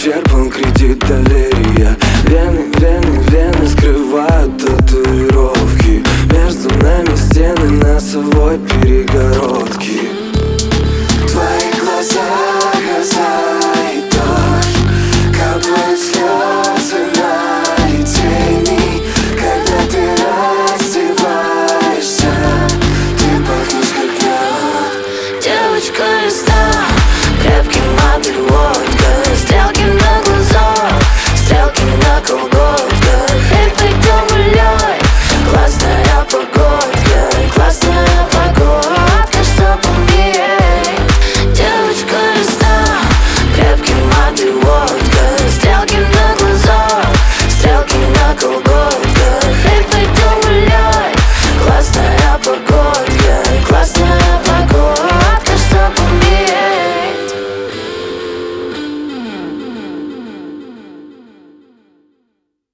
исчерпан кредит доверия. Вены, вены, вены скрывают татуировки. Между нами стены носовой перегородки. Твои глаза, гроза и дождь, капают слезы на тени. Когда ты раздеваешься, ты пахнешь как мед. Девочка, я знаю.